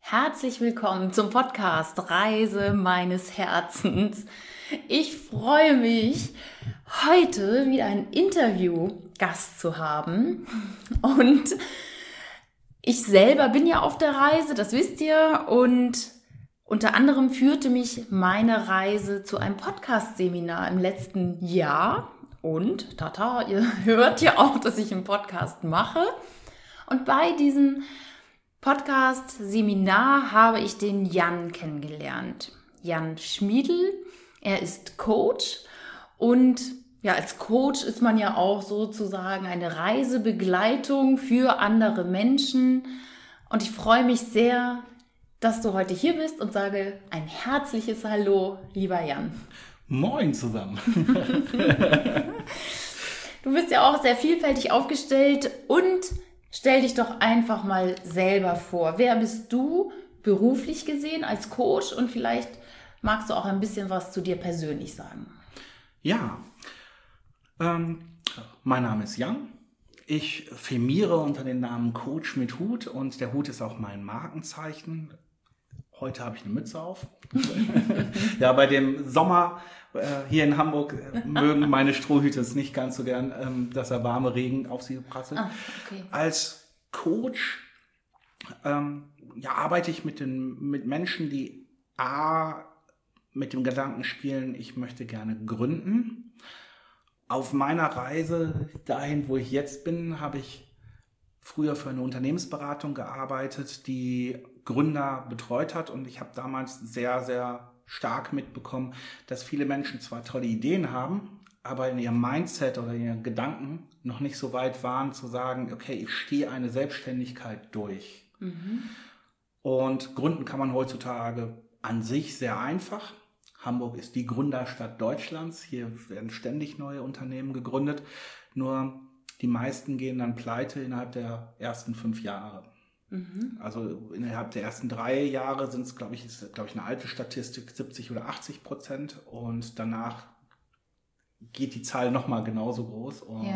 Herzlich willkommen zum Podcast Reise meines Herzens. Ich freue mich, heute wieder einen Interviewgast zu haben. Und ich selber bin ja auf der Reise, das wisst ihr. Und unter anderem führte mich meine Reise zu einem Podcast-Seminar im letzten Jahr. Und, tata, ihr hört ja auch, dass ich einen Podcast mache. Und bei diesem Podcast-Seminar habe ich den Jan kennengelernt. Jan Schmiedl, er ist Coach und ja, als Coach ist man ja auch sozusagen eine Reisebegleitung für andere Menschen. Und ich freue mich sehr, dass du heute hier bist und sage ein herzliches Hallo, lieber Jan. Moin zusammen. Du bist ja auch sehr vielfältig aufgestellt und stell dich doch einfach mal selber vor. Wer bist du beruflich gesehen als Coach und vielleicht magst du auch ein bisschen was zu dir persönlich sagen. Ja, mein Name ist Jan. Ich firmiere unter dem Namen Coach mit Hut und der Hut ist auch mein Markenzeichen. Heute habe ich eine Mütze auf. Ja, bei dem Sommer hier in Hamburg mögen meine Strohhüte es nicht ganz so gern, dass der warme Regen auf sie prasselt. Okay. Als Coach arbeite ich mit Menschen, die mit dem Gedanken spielen, ich möchte gerne gründen. Auf meiner Reise dahin, wo ich jetzt bin, habe ich früher für eine Unternehmensberatung gearbeitet, die Gründer betreut hat und ich habe damals sehr, sehr stark mitbekommen, dass viele Menschen zwar tolle Ideen haben, aber in ihrem Mindset oder in ihren Gedanken noch nicht so weit waren zu sagen, okay, ich stehe eine Selbstständigkeit durch. Mhm. Und gründen kann man heutzutage an sich sehr einfach. Hamburg ist die Gründerstadt Deutschlands. Hier werden ständig neue Unternehmen gegründet. Nur die meisten gehen dann pleite innerhalb der ersten 5 Jahre. Mhm. Also innerhalb der ersten 3 Jahre sind es, glaube ich, eine alte Statistik, 70 oder 80%. Und danach geht die Zahl nochmal genauso groß. Und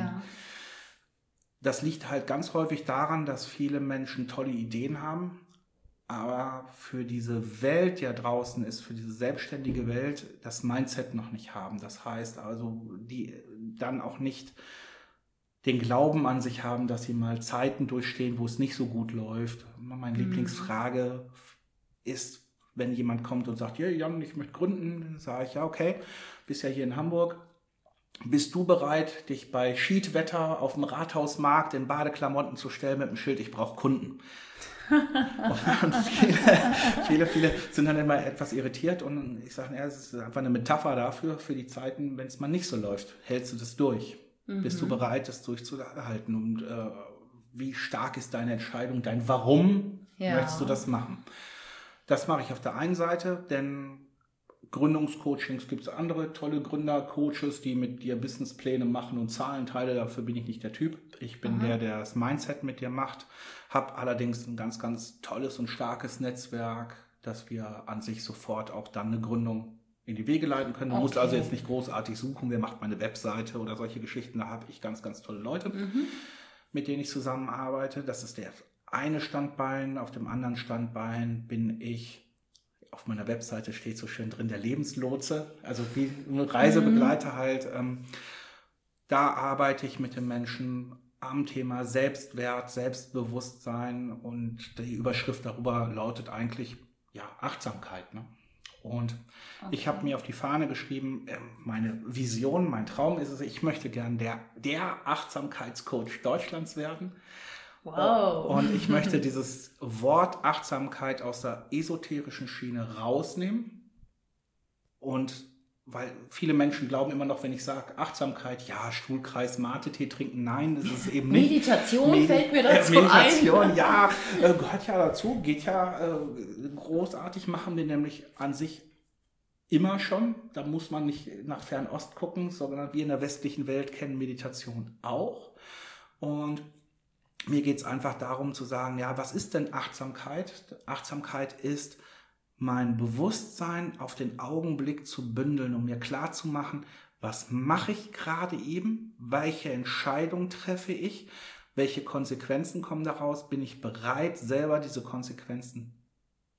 das liegt halt ganz häufig daran, dass viele Menschen tolle Ideen haben, aber für diese Welt, die ja draußen ist, für diese selbstständige Welt, das Mindset noch nicht haben. Das heißt also, die dann auch nicht den Glauben an sich haben, dass sie mal Zeiten durchstehen, wo es nicht so gut läuft. Meine Lieblingsfrage ist, wenn jemand kommt und sagt, ja, Jan, ich möchte gründen, dann sage ich, ja, okay, bist ja hier in Hamburg. Bist du bereit, dich bei Schiedwetter auf dem Rathausmarkt in Badeklamotten zu stellen mit dem Schild, ich brauche Kunden? Und viele sind dann immer etwas irritiert und ich sage, es ist einfach eine Metapher dafür, für die Zeiten, wenn es mal nicht so läuft. Hältst du das durch? Mhm. Bist du bereit, das durchzuhalten? Und wie stark ist deine Entscheidung, dein Warum möchtest du das machen? Das mache ich auf der einen Seite, denn Gründungscoachings gibt es andere tolle Gründercoaches, die mit dir Businesspläne machen und Zahlenteile. Dafür bin ich nicht der Typ. Ich bin der das Mindset mit dir macht. Habe allerdings ein ganz, ganz tolles und starkes Netzwerk, dass wir an sich sofort auch dann eine Gründung in die Wege leiten können. Du musst also jetzt nicht großartig suchen, wer macht meine Webseite oder solche Geschichten. Da habe ich ganz, ganz tolle Leute, mit denen ich zusammenarbeite. Das ist der eine Standbein. Auf dem anderen Standbein bin ich, auf meiner Webseite steht so schön drin, der Lebenslotse, also wie ein Reisebegleiter halt. Da arbeite ich mit den Menschen am Thema Selbstwert, Selbstbewusstsein und die Überschrift darüber lautet eigentlich Achtsamkeit. Ne? Und ich habe mir auf die Fahne geschrieben, meine Vision, mein Traum ist es, ich möchte gern der Achtsamkeitscoach Deutschlands werden. Wow. Und ich möchte dieses Wort Achtsamkeit aus der esoterischen Schiene rausnehmen. Und weil viele Menschen glauben immer noch, wenn ich sage Achtsamkeit, Stuhlkreis, Mate-Tee trinken, nein, das ist eben nicht. Meditation fällt mir dazu Meditation, gehört ja dazu, geht großartig, machen wir nämlich an sich immer schon. Da muss man nicht nach Fernost gucken, sondern wir in der westlichen Welt kennen Meditation auch. Und mir geht es einfach darum zu sagen, was ist denn Achtsamkeit? Achtsamkeit ist, mein Bewusstsein auf den Augenblick zu bündeln, um mir klarzumachen, was mache ich gerade eben, welche Entscheidung treffe ich, welche Konsequenzen kommen daraus, bin ich bereit, selber diese Konsequenzen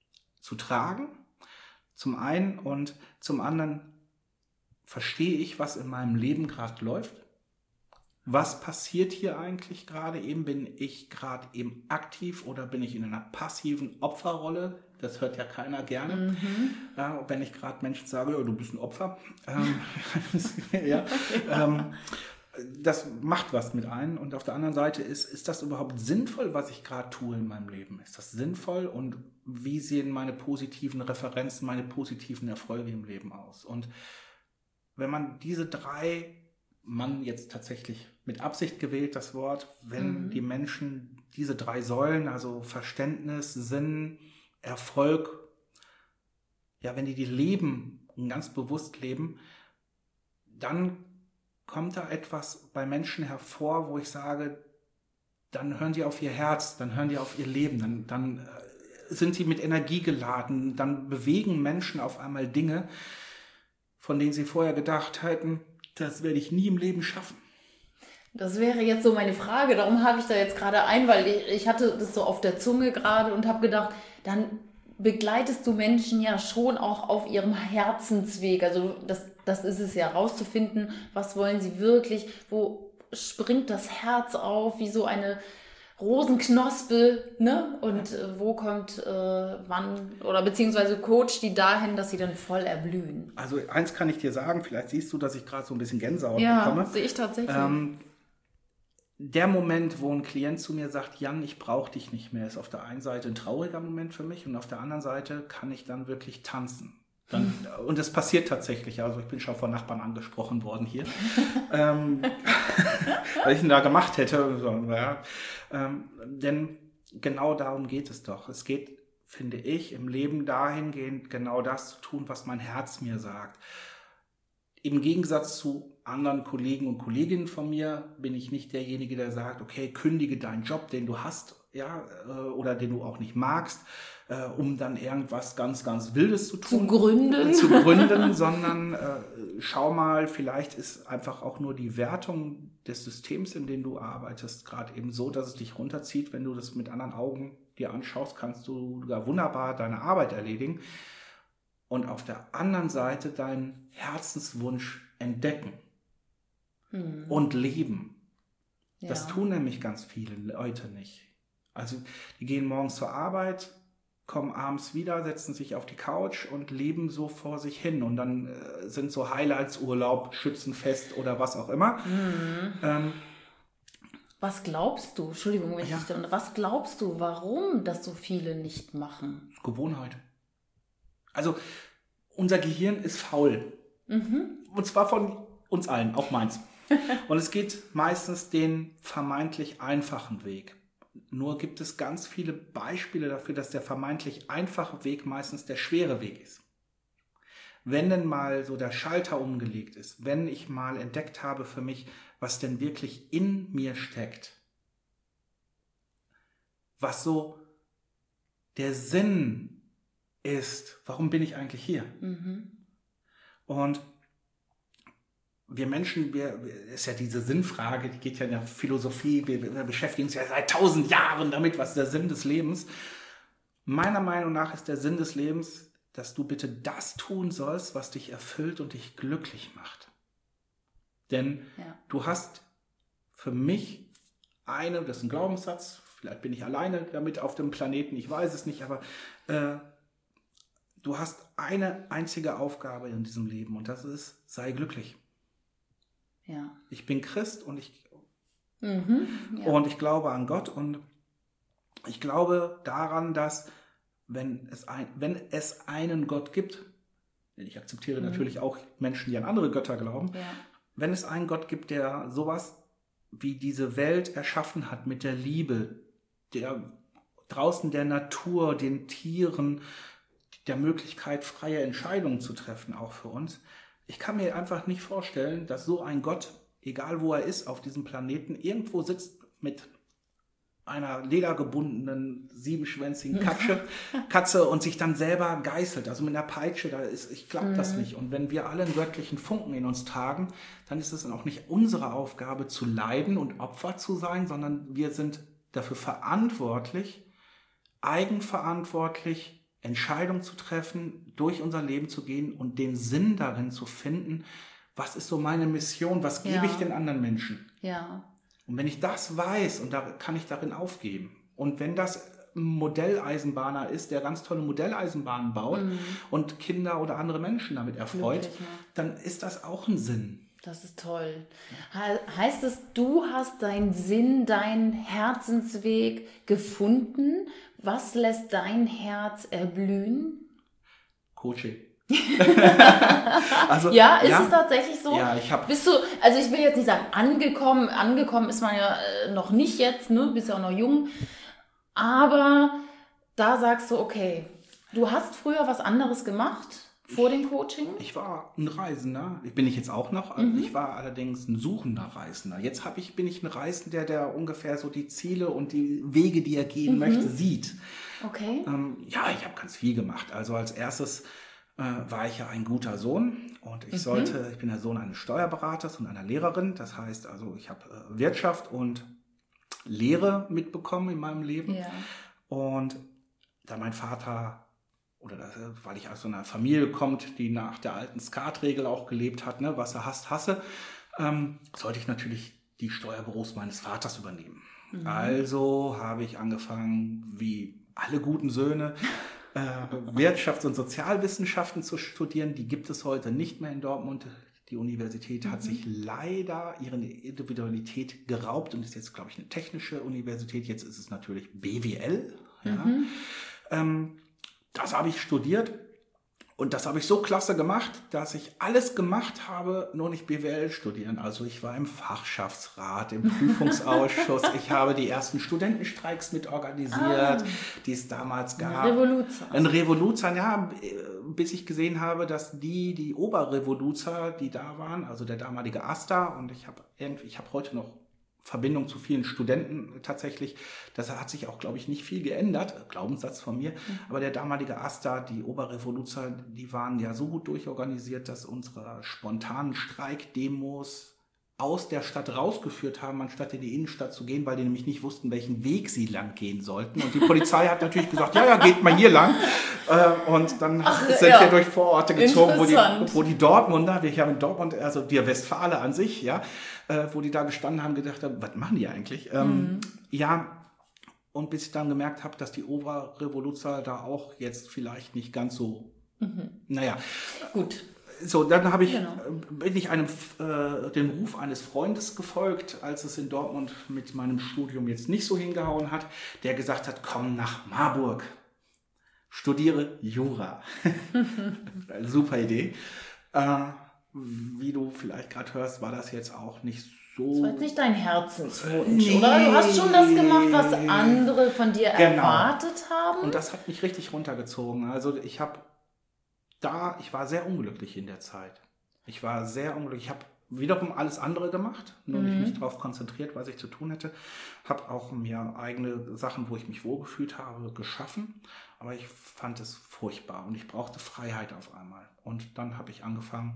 zu tragen, zum einen, und zum anderen verstehe ich, was in meinem Leben gerade läuft. Was passiert hier eigentlich gerade eben? Bin ich gerade eben aktiv oder bin ich in einer passiven Opferrolle? Das hört ja keiner gerne. Wenn ich gerade Menschen sage, oh, du bist ein Opfer. Ja, das macht was mit einem. Und auf der anderen Seite ist das überhaupt sinnvoll, was ich gerade tue in meinem Leben? Ist das sinnvoll? Und wie sehen meine positiven Referenzen, meine positiven Erfolge im Leben aus? Und wenn man diese drei, man jetzt tatsächlich mit Absicht gewählt das Wort, wenn die Menschen diese drei Säulen, also Verständnis, Sinn, Erfolg, ja, wenn die leben und ganz bewusst leben, dann kommt da etwas bei Menschen hervor, wo ich sage, dann hören die auf ihr Herz, dann hören die auf ihr Leben, dann sind sie mit Energie geladen, dann bewegen Menschen auf einmal Dinge, von denen sie vorher gedacht hätten, das werde ich nie im Leben schaffen. Das wäre jetzt so meine Frage, darum habe ich da jetzt gerade weil ich hatte das so auf der Zunge gerade und habe gedacht, dann begleitest du Menschen ja schon auch auf ihrem Herzensweg. Also das ist es ja, rauszufinden, was wollen sie wirklich, wo springt das Herz auf, wie so eine Rosenknospe, ne? Und wo kommt wann, oder beziehungsweise coacht die dahin, dass sie dann voll erblühen? Also eins kann ich dir sagen, vielleicht siehst du, dass ich gerade so ein bisschen Gänsehaut bekomme. Ja, sehe ich tatsächlich. Der Moment, wo ein Klient zu mir sagt, Jan, ich brauche dich nicht mehr, ist auf der einen Seite ein trauriger Moment für mich und auf der anderen Seite kann ich dann wirklich tanzen. Und das passiert tatsächlich, also ich bin schon von Nachbarn angesprochen worden hier, weil ich ihn da gemacht hätte. Ja. Denn genau darum geht es doch. Es geht, finde ich, im Leben dahingehend, genau das zu tun, was mein Herz mir sagt. Im Gegensatz zu anderen Kollegen und Kolleginnen von mir bin ich nicht derjenige, der sagt, okay, kündige deinen Job, den du hast, ja, oder den du auch nicht magst, um dann irgendwas ganz, ganz Wildes zu tun. Zu gründen, sondern schau mal, vielleicht ist einfach auch nur die Wertung des Systems, in dem du arbeitest, gerade eben so, dass es dich runterzieht. Wenn du das mit anderen Augen dir anschaust, kannst du da wunderbar deine Arbeit erledigen. Und auf der anderen Seite deinen Herzenswunsch entdecken und leben. Ja. Das tun nämlich ganz viele Leute nicht. Also die gehen morgens zur Arbeit, kommen abends wieder, setzen sich auf die Couch und leben so vor sich hin. Und dann sind so Highlights-Urlaub, Schützenfest oder was auch immer. Was glaubst du, Entschuldigung, wenn ich dich da, was glaubst du, warum das so viele nicht machen? Gewohnheit. Also unser Gehirn ist faul. Und zwar von uns allen, auch meins. Und es geht meistens den vermeintlich einfachen Weg. Nur gibt es ganz viele Beispiele dafür, dass der vermeintlich einfache Weg meistens der schwere Weg ist. Wenn denn mal so der Schalter umgelegt ist, wenn ich mal entdeckt habe für mich, was denn wirklich in mir steckt, was so der Sinn ist, warum bin ich eigentlich hier? Und wir Menschen, ist ja diese Sinnfrage, die geht ja in der Philosophie, wir beschäftigen uns ja seit 1000 Jahren damit, was ist der Sinn des Lebens. Meiner Meinung nach ist der Sinn des Lebens, dass du bitte das tun sollst, was dich erfüllt und dich glücklich macht. Denn du hast für mich das ist ein Glaubenssatz, vielleicht bin ich alleine damit auf dem Planeten, ich weiß es nicht, aber du hast eine einzige Aufgabe in diesem Leben und das ist, sei glücklich. Ja. Ich bin Christ und und ich glaube an Gott und ich glaube daran, dass wenn es einen Gott gibt, denn ich akzeptiere natürlich auch Menschen, die an andere Götter glauben, wenn es einen Gott gibt, der sowas wie diese Welt erschaffen hat mit der Liebe, der draußen der Natur, den Tieren, der Möglichkeit, freie Entscheidungen zu treffen, auch für uns. Ich kann mir einfach nicht vorstellen, dass so ein Gott, egal wo er ist, auf diesem Planeten, irgendwo sitzt mit einer ledergebundenen, siebenschwänzigen Katze und sich dann selber geißelt, also mit einer Peitsche, ich glaube das nicht. Und wenn wir alle einen göttlichen Funken in uns tragen, dann ist es dann auch nicht unsere Aufgabe zu leiden und Opfer zu sein, sondern wir sind dafür verantwortlich, eigenverantwortlich, Entscheidungen zu treffen, durch unser Leben zu gehen und den Sinn darin zu finden, was ist so meine Mission, was gebe ich den anderen Menschen? Ja. Und wenn ich das weiß, und da kann ich darin aufgeben. Und wenn das ein Modelleisenbahner ist, der ganz tolle Modelleisenbahnen baut und Kinder oder andere Menschen damit erfreut, dann ist das auch ein Sinn. Das ist toll. Heißt es, du hast deinen Sinn, deinen Herzensweg gefunden? Was lässt dein Herz erblühen? Coaching. Also, ja, ist es tatsächlich so? Ja, Bist du, also ich will jetzt nicht sagen angekommen ist man ja noch nicht jetzt, ne? Bist ja auch noch jung, aber da sagst du, okay, du hast früher was anderes gemacht vor dem Coaching? Ich war ein Reisender, bin ich jetzt auch noch, ich war allerdings ein suchender Reisender. Jetzt bin ich ein Reisender, der ungefähr so die Ziele und die Wege, die er gehen möchte, sieht. Okay. Ja, ich habe ganz viel gemacht. Also als erstes war ich ja ein guter Sohn und ich bin der Sohn eines Steuerberaters und einer Lehrerin. Das heißt also, ich habe Wirtschaft und Lehre mitbekommen in meinem Leben. Ja. Und da mein Vater, weil ich aus so einer Familie kommt, die nach der alten Skatregel auch gelebt hat, ne, was er hasst, hasse, sollte ich natürlich die Steuerbüros meines Vaters übernehmen. Also habe ich angefangen, wie alle guten Söhne, Wirtschafts- und Sozialwissenschaften zu studieren. Die gibt es heute nicht mehr in Dortmund. Die Universität hat sich leider ihre Individualität geraubt und ist jetzt, glaube ich, eine technische Universität. Jetzt ist es natürlich BWL. Ja. Das habe ich studiert und das habe ich so klasse gemacht, dass ich alles gemacht habe, nur nicht BWL studieren. Also ich war im Fachschaftsrat, im Prüfungsausschuss. Ich habe die ersten Studentenstreiks mitorganisiert, die es damals gab. Ein Revoluzer, ja, bis ich gesehen habe, dass die Oberrevoluzer, die da waren, also der damalige AStA, und ich habe heute noch Verbindung zu vielen Studenten tatsächlich. Das hat sich auch, glaube ich, nicht viel geändert. Glaubenssatz von mir. Aber der damalige AStA, die Oberrevoluzer, die waren ja so gut durchorganisiert, dass unsere spontanen Streikdemos aus der Stadt rausgeführt haben, anstatt in die Innenstadt zu gehen, weil die nämlich nicht wussten, welchen Weg sie lang gehen sollten. Und die Polizei hat natürlich gesagt, ja, geht mal hier lang. Und dann sind wir durch Vororte gezogen, wo die Dortmunder, wir haben in Dortmund, also die Westfale an sich, ja, wo die da gestanden haben, gedacht haben, was machen die eigentlich? Ja, und bis ich dann gemerkt habe, dass die Oberrevoluzer da auch jetzt vielleicht nicht ganz so, naja. Gut. So, dann bin ich dem Ruf eines Freundes gefolgt, als es in Dortmund mit meinem Studium jetzt nicht so hingehauen hat, der gesagt hat, komm nach Marburg, studiere Jura. Eine super Idee. Wie du vielleicht gerade hörst, war das jetzt auch nicht so... Das war jetzt nicht dein Herzenswunsch, oder? Du hast schon das gemacht, was andere von dir erwartet haben. Und das hat mich richtig runtergezogen. Also ich war sehr unglücklich in der Zeit. Ich war sehr unglücklich. Ich habe wiederum alles andere gemacht, nur mich darauf konzentriert, was ich zu tun hätte. Habe auch mir eigene Sachen, wo ich mich wohlgefühlt habe, geschaffen. Aber ich fand es furchtbar und ich brauchte Freiheit auf einmal. Und dann habe ich angefangen,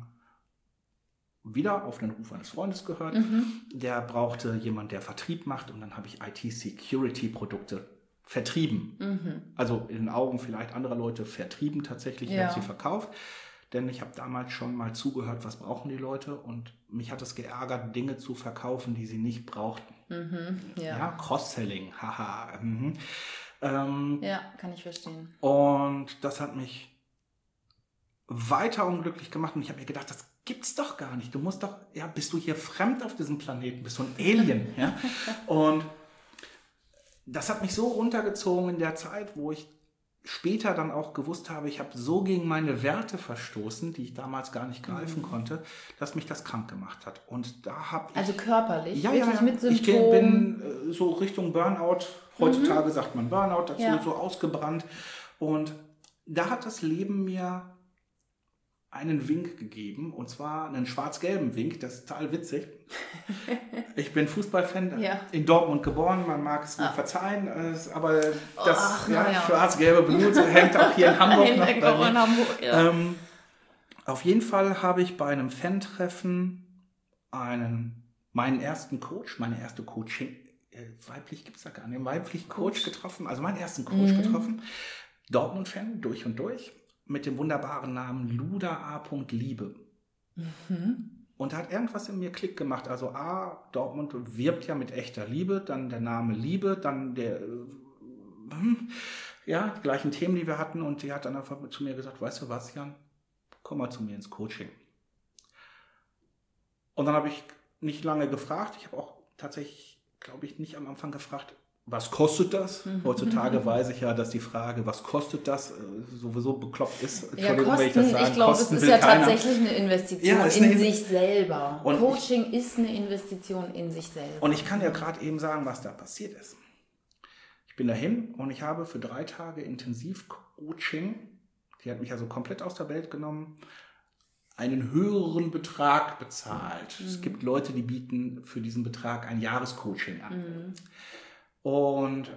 wieder auf den Ruf eines Freundes gehört. Der brauchte jemanden, der Vertrieb macht. Und dann habe ich IT-Security-Produkte vertrieben. Also in den Augen vielleicht anderer Leute vertrieben tatsächlich, ich habe sie verkauft. Denn ich habe damals schon mal zugehört, was brauchen die Leute. Und mich hat es geärgert, Dinge zu verkaufen, die sie nicht brauchten. Ja, Cross-Selling, haha. Ja, kann ich verstehen. Und das hat mich weiter unglücklich gemacht. Und ich habe mir gedacht, das gibt's doch gar nicht. Du musst doch, ja, bist du hier fremd auf diesem Planeten? Bist du ein Alien? Ja? Und das hat mich so runtergezogen in der Zeit, wo ich später dann auch gewusst habe, ich habe so gegen meine Werte verstoßen, die ich damals gar nicht greifen konnte, dass mich das krank gemacht hat. Und da habe ich... Also körperlich? Ja, mit Symptomen? Ich bin so Richtung Burnout, heutzutage sagt man Burnout dazu, so ausgebrannt. Und da hat das Leben mir einen Wink gegeben, und zwar einen schwarz-gelben Wink, das ist total witzig. Ich bin Fußballfan, in Dortmund geboren, man mag es mir verzeihen, aber das schwarz-gelbe Blut hängt auch hier in Hamburg noch bei mir. Auf jeden Fall habe ich bei einem Fan-Treffen meinen ersten Coach, meine erste Coaching, weiblich gibt es da gar nicht, weiblichen Coach getroffen, also meinen ersten Coach getroffen, Dortmund-Fan durch und durch mit dem wunderbaren Namen Luda A. Liebe. Und da hat irgendwas in mir Klick gemacht. Also Dortmund wirbt ja mit echter Liebe, dann der Name Liebe, dann die gleichen Themen, die wir hatten. Und die hat dann einfach zu mir gesagt, weißt du was, Jan, komm mal zu mir ins Coaching. Und dann habe ich nicht lange gefragt. Ich habe auch tatsächlich, glaube ich, nicht am Anfang gefragt, was kostet das? Heutzutage weiß ich ja, dass die Frage, was kostet das, sowieso bekloppt ist. Entschuldigung, wenn ich das sage. Ich glaube, es ist ja tatsächlich eine Investition in sich selber. Und Coaching ist eine Investition in sich selber. Und ich kann ja gerade eben sagen, was da passiert ist. Ich bin dahin und ich habe für 3 Tage Intensivcoaching, die hat mich also komplett aus der Welt genommen, einen höheren Betrag bezahlt. Es gibt Leute, die bieten für diesen Betrag ein Jahrescoaching an. Und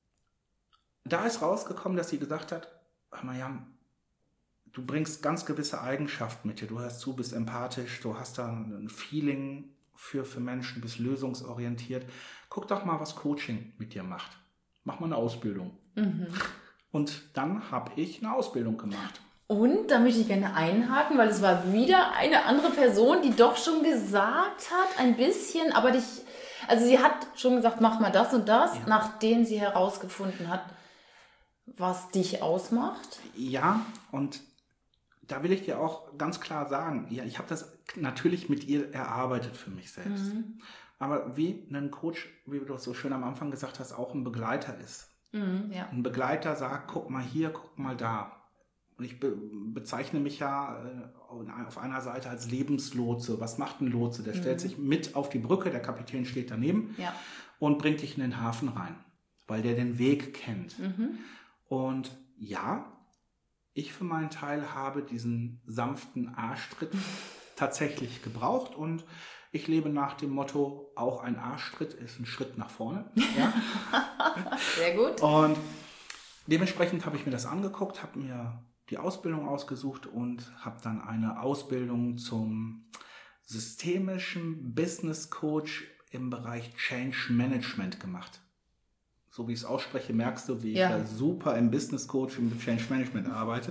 da ist rausgekommen, dass sie gesagt hat, Jan, du bringst ganz gewisse Eigenschaften mit dir. Du hörst zu, bist empathisch, du hast da ein Feeling für Menschen, bist lösungsorientiert. Guck doch mal, was Coaching mit dir macht. Mach mal eine Ausbildung. Und dann habe ich eine Ausbildung gemacht. Und da möchte ich gerne einhaken, weil es war wieder eine andere Person, die doch schon gesagt hat, ein bisschen, aber sie hat schon gesagt, mach mal das und das, nachdem sie herausgefunden hat, was dich ausmacht. Ja, und da will ich dir auch ganz klar sagen, ja, ich habe das natürlich mit ihr erarbeitet für mich selbst. Aber wie ein Coach, wie du so schön am Anfang gesagt hast, auch ein Begleiter ist. Ein Begleiter sagt, guck mal hier, guck mal da. Und ich bezeichne mich ja auf einer Seite als Lebenslotse. Was macht ein Lotse? Der stellt sich mit auf die Brücke, der Kapitän steht daneben und bringt dich in den Hafen rein, weil der den Weg kennt. Und ja, ich für meinen Teil habe diesen sanften Arschtritt tatsächlich gebraucht und ich lebe nach dem Motto, auch ein Arschtritt ist ein Schritt nach vorne. Ja? Sehr gut. Und dementsprechend habe ich mir das angeguckt, habe mir die Ausbildung ausgesucht und habe dann eine Ausbildung zum systemischen Business Coach im Bereich Change Management gemacht. So wie ich es ausspreche, merkst du, wie ich da super im Business Coach und im Change Management arbeite.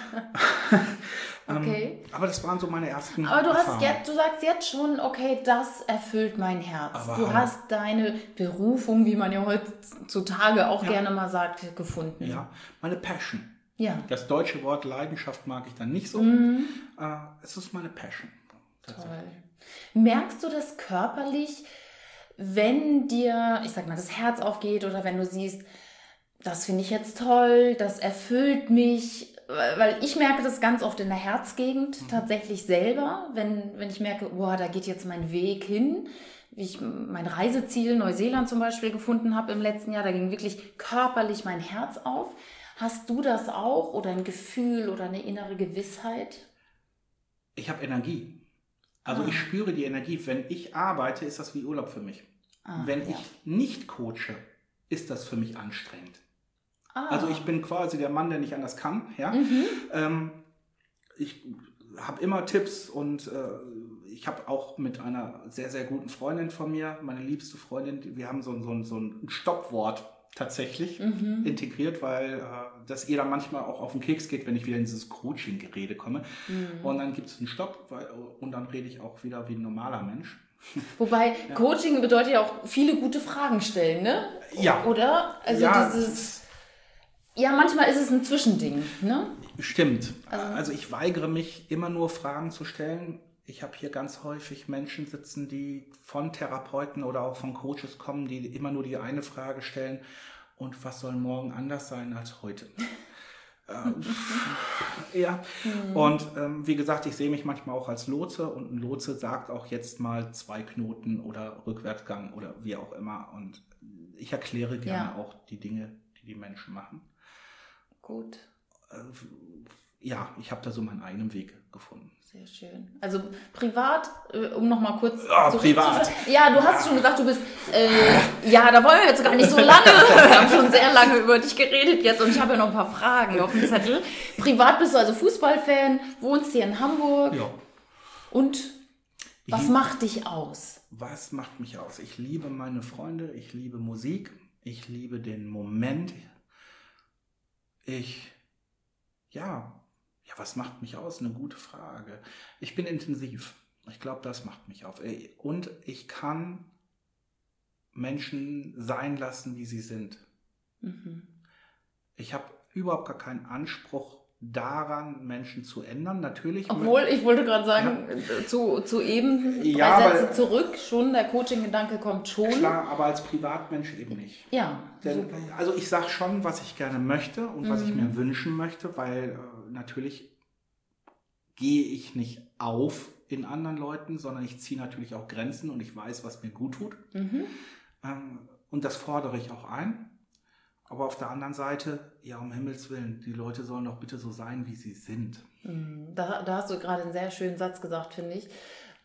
Okay. Aber das waren so meine ersten Aber du sagst jetzt schon, okay, das erfüllt mein Herz. Aber du hast deine Berufung, wie man ja heutzutage auch gerne mal sagt, gefunden. Ja, meine Passion. Ja. Das deutsche Wort Leidenschaft mag ich dann nicht so. Es ist meine Passion. Toll. Merkst du das körperlich, wenn dir, ich sag mal, das Herz aufgeht oder wenn du siehst, das finde ich jetzt toll, das erfüllt mich, weil ich merke das ganz oft in der Herzgegend tatsächlich selber, wenn ich merke, da geht jetzt mein Weg hin, wie ich mein Reiseziel Neuseeland zum Beispiel gefunden habe im letzten Jahr, da ging wirklich körperlich mein Herz auf. Hast du das auch oder ein Gefühl oder eine innere Gewissheit? Ich habe Energie. Also ich spüre die Energie. Wenn ich arbeite, ist das wie Urlaub für mich. Wenn ich nicht coache, ist das für mich anstrengend. Also ich bin quasi der Mann, der nicht anders kann. Ja? Ich habe immer Tipps und ich habe auch mit einer sehr, sehr guten Freundin von mir, meine liebste Freundin, wir haben so ein Stoppwort tatsächlich integriert, weil das ihr dann manchmal auch auf den Keks geht, wenn ich wieder in dieses Coaching-Gerede komme. Und dann gibt es einen Stopp und dann rede ich auch wieder wie ein normaler Mensch. Wobei Coaching bedeutet ja auch viele gute Fragen stellen, ne? Ja. Oder? Also manchmal ist es ein Zwischending, ne? Stimmt. Also ich weigere mich, immer nur Fragen zu stellen. Ich habe hier ganz häufig Menschen sitzen, die von Therapeuten oder auch von Coaches kommen, die immer nur die eine Frage stellen: Und was soll morgen anders sein als heute? Und wie gesagt, ich sehe mich manchmal auch als Lotse und ein Lotse sagt auch jetzt mal 2 Knoten oder Rückwärtsgang oder wie auch immer. Und ich erkläre gerne auch die Dinge, die Menschen machen. Gut. Ich habe da so meinen eigenen Weg gefunden. Sehr schön. Also privat, um nochmal kurz privat. Ja, du hast schon gesagt, du bist, da wollen wir jetzt gar nicht so lange. Wir haben schon sehr lange über dich geredet jetzt und ich habe ja noch ein paar Fragen auf dem Zettel. Privat bist du also Fußballfan, wohnst hier in Hamburg. Ja. Und was macht dich aus? Was macht mich aus? Ich liebe meine Freunde, ich liebe Musik, ich liebe den Moment. Was macht mich aus? Eine gute Frage. Ich bin intensiv. Ich glaube, das macht mich auf. Und ich kann Menschen sein lassen, wie sie sind. Ich habe überhaupt gar keinen Anspruch daran, Menschen zu ändern. Natürlich. Obwohl, ich wollte gerade sagen, zu eben 3 Sätze zurück, schon der Coaching-Gedanke kommt schon. Klar, aber als Privatmensch eben nicht. Ja, super. Also ich sage schon, was ich gerne möchte und was ich mir wünschen möchte, weil natürlich gehe ich nicht auf in anderen Leuten, sondern ich ziehe natürlich auch Grenzen und ich weiß, was mir gut tut. Und das fordere ich auch ein. Aber auf der anderen Seite, ja, um Himmels Willen, die Leute sollen doch bitte so sein, wie sie sind. Da hast du gerade einen sehr schönen Satz gesagt, finde ich.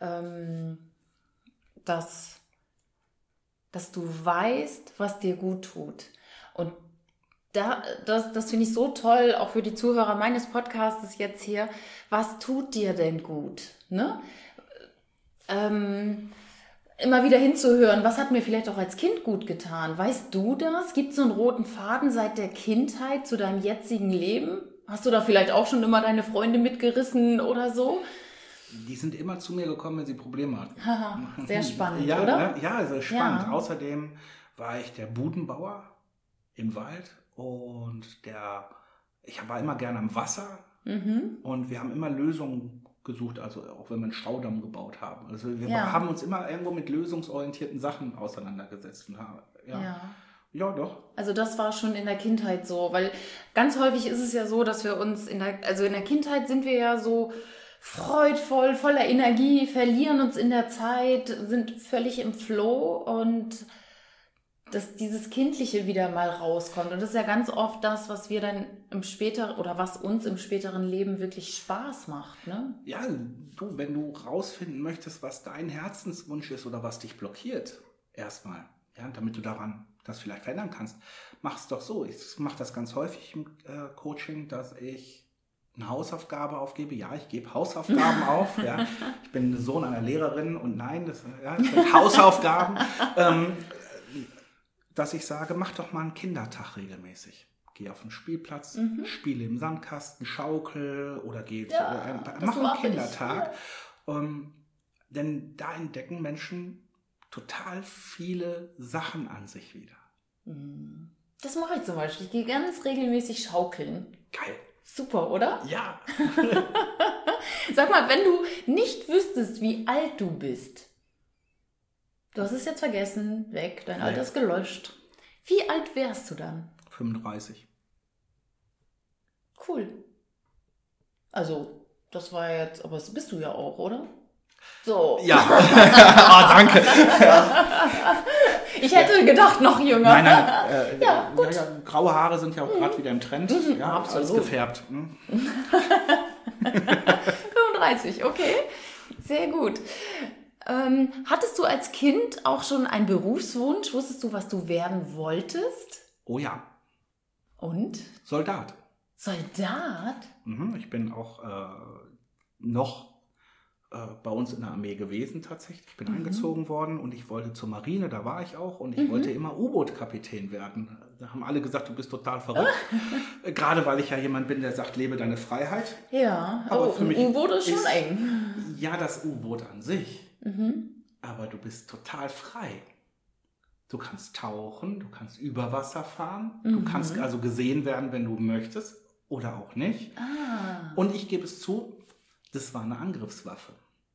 Dass du weißt, was dir gut tut. Und das finde ich so toll, auch für die Zuhörer meines Podcasts jetzt hier. Was tut dir denn gut? Ne? Immer wieder hinzuhören, was hat mir vielleicht auch als Kind gut getan? Weißt du das? Gibt es so einen roten Faden seit der Kindheit zu deinem jetzigen Leben? Hast du da vielleicht auch schon immer deine Freunde mitgerissen oder so? Die sind immer zu mir gekommen, wenn sie Probleme hatten. Haha, sehr spannend, ja, oder? Ne? Ja, sehr spannend. Ja. Außerdem war ich der Budenbauer im Wald und ich war immer gerne am Wasser und wir haben immer Lösungen gesucht, also auch wenn wir einen Staudamm gebaut haben. Also wir haben uns immer irgendwo mit lösungsorientierten Sachen auseinandergesetzt. Ja, doch. Also das war schon in der Kindheit so, weil ganz häufig ist es ja so, dass wir uns in der Kindheit sind wir ja so freudvoll, voller Energie, verlieren uns in der Zeit, sind völlig im Flow und dass dieses Kindliche wieder mal rauskommt. Und das ist ja ganz oft das, was wir dann was uns im späteren Leben wirklich Spaß macht, ne? Ja, wenn du rausfinden möchtest, was dein Herzenswunsch ist oder was dich blockiert, erstmal, ja, damit du daran das vielleicht verändern kannst, mach es doch so. Ich mache das ganz häufig im Coaching, dass ich eine Hausaufgabe aufgebe. Ja, ich gebe Hausaufgaben auf. Ja. Ich bin Sohn einer Lehrerin und nein, das sind Hausaufgaben. Dass ich sage, mach doch mal einen Kindertag regelmäßig. Geh auf den Spielplatz, spiele im Sandkasten, schaukel oder mach einen Kindertag. Denn da entdecken Menschen total viele Sachen an sich wieder. Das mache ich zum Beispiel. Ich gehe ganz regelmäßig schaukeln. Geil. Super, oder? Ja. Sag mal, wenn du nicht wüsstest, wie alt du bist, du hast es jetzt vergessen, weg, dein Alter ist gelöscht. Wie alt wärst du dann? 35. Cool. Also, das war jetzt, aber das bist du ja auch, oder? So. Ja. Danke. Ich hätte gedacht, noch jünger. Nein. Gut. Graue Haare sind ja auch gerade wieder im Trend. Ja, absolut. Alles gefärbt. 35, okay. Sehr gut. Hattest du als Kind auch schon einen Berufswunsch? Wusstest du, was du werden wolltest? Oh ja. Und? Soldat. Soldat? Ich bin auch noch bei uns in der Armee gewesen tatsächlich. Ich bin eingezogen worden und ich wollte zur Marine, da war ich auch. Und ich wollte immer U-Boot-Kapitän werden. Da haben alle gesagt, du bist total verrückt. Gerade weil ich ja jemand bin, der sagt, lebe deine Freiheit. Ja, aber für mich ein U-Boot ist schon eng. Ja, das U-Boot an sich. Aber du bist total frei. Du kannst tauchen, du kannst über Wasser fahren, du kannst also gesehen werden, wenn du möchtest oder auch nicht. Und ich gebe es zu, das war eine Angriffswaffe.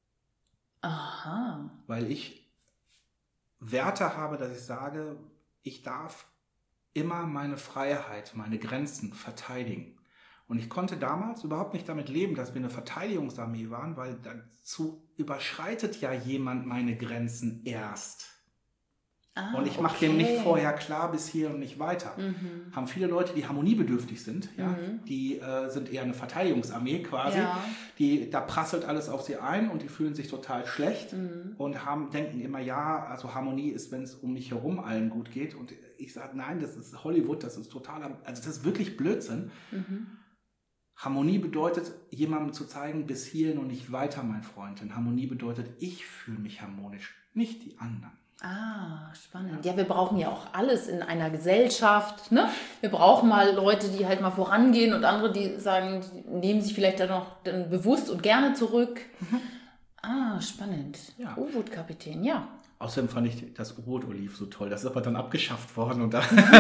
Aha. Weil ich Werte habe, dass ich sage, ich darf immer meine Freiheit, meine Grenzen verteidigen. Und ich konnte damals überhaupt nicht damit leben, dass wir eine Verteidigungsarmee waren, weil dazu überschreitet ja jemand meine Grenzen erst. Und ich mache dem nicht vorher klar bis hier und nicht weiter. Haben viele Leute, die harmoniebedürftig sind, ja, die sind eher eine Verteidigungsarmee quasi. Ja. Da prasselt alles auf sie ein und die fühlen sich total schlecht und denken immer, ja, also Harmonie ist, wenn es um mich herum allen gut geht. Und ich sage, nein, das ist Hollywood, das ist das ist wirklich Blödsinn. Harmonie bedeutet, jemandem zu zeigen, bis hierhin und nicht weiter, mein Freund. Denn Harmonie bedeutet, ich fühle mich harmonisch, nicht die anderen. Ah, spannend. Ja, wir brauchen ja auch alles in einer Gesellschaft, ne? Wir brauchen mal Leute, die halt mal vorangehen und andere, die sagen, die nehmen sich vielleicht dann bewusst und gerne zurück. Ah, spannend. Ja. U-Boot-Kapitän, ja. Außerdem fand ich das U-Boot-Oliv so toll. Das ist aber dann abgeschafft worden. Und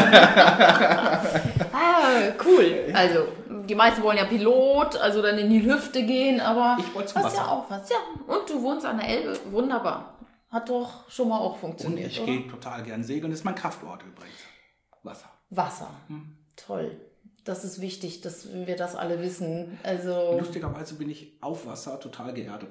Cool. Also, die meisten wollen ja Pilot, also dann in die Lüfte gehen, aber ich wollte zum Wasser. Ja auch was. Ja, und du wohnst an der Elbe. Wunderbar. Hat doch schon mal auch Und funktioniert, ich gehe total gern segeln. Das ist mein Kraftort übrigens. Wasser. Wasser. Toll. Das ist wichtig, dass wir das alle wissen. Also Lustigerweise bin ich auf Wasser total geerdet.